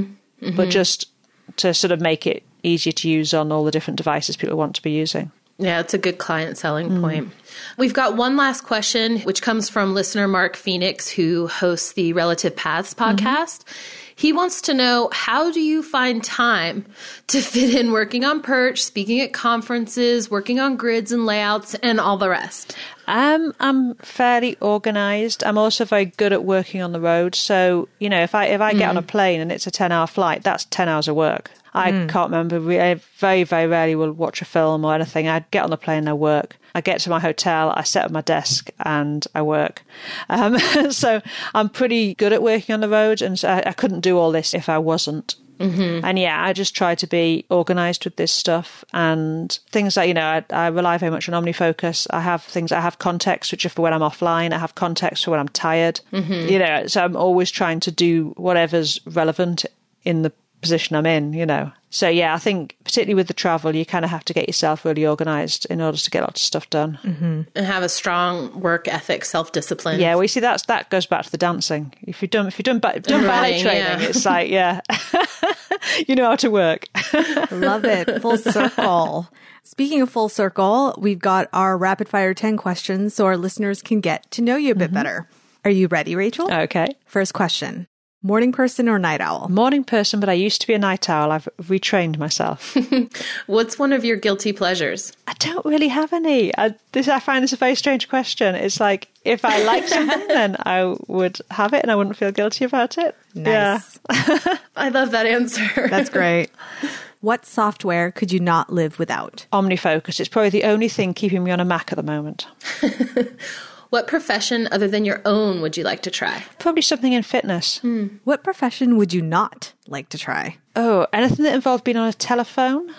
but just to sort of make it easier to use on all the different devices people want to be using. Yeah, it's a good client selling point. We've got one last question, which comes from listener Mark Phoenix, who hosts the Relative Paths podcast. He wants to know, how do you find time to fit in working on Perch, speaking at conferences, working on grids and layouts, and all the rest? I'm fairly organised. I'm also very good at working on the road. So, if I get on a plane and it's a 10-hour flight, that's 10 hours of work. I can't remember. I very, very rarely will watch a film or anything. I get on the plane and I work. I get to my hotel, I set up my desk and I work. So I'm pretty good at working on the road, and so I couldn't do all this if I wasn't. And I just try to be organised with this stuff, and things like, I rely very much on OmniFocus. I have context, which are for when I'm offline. I have context for when I'm tired. So I'm always trying to do whatever's relevant in the position I'm in, So I think particularly with the travel, you kind of have to get yourself really organised in order to get lots of stuff done. And have a strong work ethic, self-discipline. Yeah, well, you see, that goes back to the dancing. If you've done ballet training, it's like, you know how to work. Love it. Full circle. Speaking of full circle, we've got our rapid fire 10 questions so our listeners can get to know you a bit better. Are you ready, Rachel? Okay. First question. Morning person or night owl? Morning person, but I used to be a night owl. I've retrained myself. What's one of your guilty pleasures? I don't really have any. I find this a very strange question. It's like, if I like something, then I would have it and I wouldn't feel guilty about it. Nice. Yeah. I love that answer. That's great. What software could you not live without? OmniFocus. It's probably the only thing keeping me on a Mac at the moment. What profession other than your own would you like to try? Probably something in fitness. What profession would you not like to try? Oh, anything that involved being on a telephone.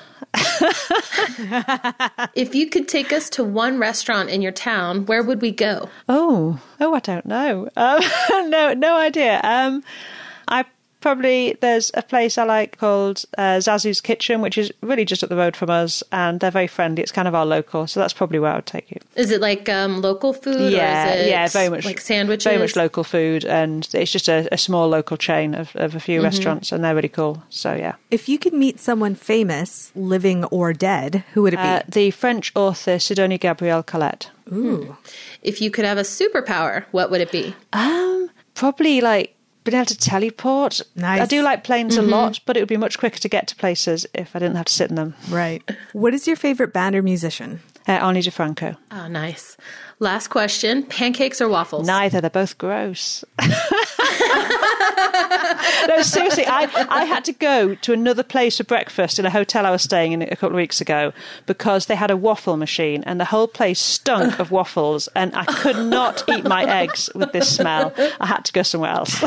If you could take us to one restaurant in your town, where would we go? Oh, I don't know. No idea. There's a place I like called Zazu's Kitchen, which is really just up the road from us, and they're very friendly. It's kind of our local, so that's probably where I would take you. Is it like local food? Yeah, or is it very much like sandwiches. Very much local food, and it's just a small local chain of a few restaurants, and they're really cool. So yeah. If you could meet someone famous, living or dead, who would it be? The French author Sidonie Gabrielle Colette. Ooh. If you could have a superpower, what would it be? Probably like being able to teleport. Nice. I do like planes a lot, but it would be much quicker to get to places if I didn't have to sit in them. Right. What is your favorite band or musician? Ani DeFranco. Oh, nice. Last question, pancakes or waffles? Neither, they're both gross. No, seriously, I had to go to another place for breakfast in a hotel I was staying in a couple of weeks ago because they had a waffle machine and the whole place stunk of waffles and I could not eat my eggs with this smell. I had to go somewhere else.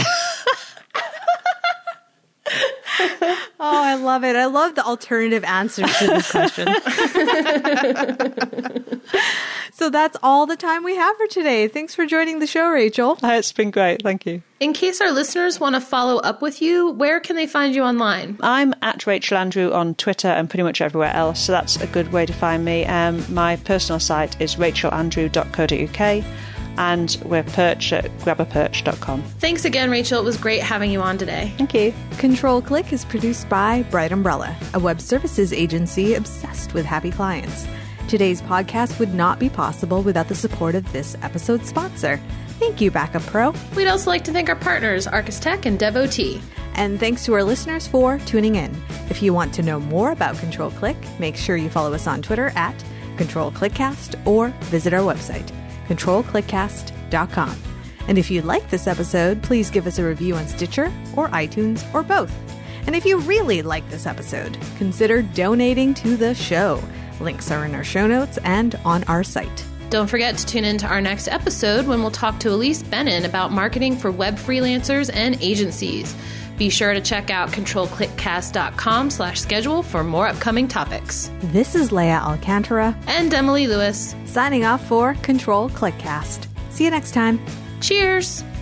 Oh, I love it. I love the alternative answers to this question. So that's all the time we have for today. Thanks for joining the show, Rachel. It's been great. Thank you. In case our listeners want to follow up with you, where can they find you online? I'm at Rachel Andrew on Twitter and pretty much everywhere else, so that's a good way to find me. My personal site is rachelandrew.co.uk. and we're Perch at grabaperch.com. Thanks again, Rachel. It was great having you on today. Thank you. Control Click is produced by Bright Umbrella, a web services agency obsessed with happy clients. Today's podcast would not be possible without the support of this episode's sponsor. Thank you, Backup Pro. We'd also like to thank our partners, Arcus Tech and DevOT. And thanks to our listeners for tuning in. If you want to know more about Control Click, make sure you follow us on Twitter at Control Clickcast or visit our website, controlclickcast.com. And if you like this episode, please give us a review on Stitcher or iTunes or both. And if you really like this episode, consider donating to the show. Links are in our show notes and on our site. Don't forget to tune in to our next episode when we'll talk to Elise Bennin about marketing for web freelancers and agencies. Be sure to check out controlclickcast.com/schedule for more upcoming topics. This is Leah Alcantara and Emily Lewis signing off for Control Clickcast. See you next time. Cheers!